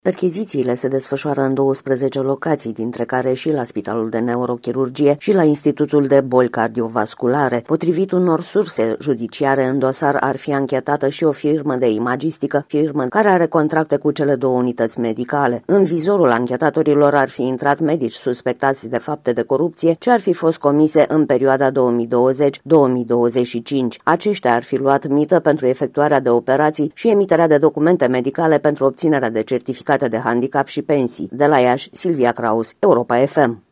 Perchezițiile se desfășoară în 12 locații, dintre care și la Spitalul de Neurochirurgie și la Institutul de Boli Cardiovasculare. Potrivit unor surse judiciare, în dosar ar fi anchetată și o firmă de imagistică, firmă care are contracte cu cele două unități medicale. În vizorul anchetatorilor ar fi intrat medici suspectați de fapte de corupție ce ar fi fost comise în perioada 2020-2025. Aceștia ar fi luat mită pentru efectuarea de operații și emiterea de documente medicale pentru obținerea de certificate de handicap și pensii. De la Iași, Silvia Kraus, Europa FM.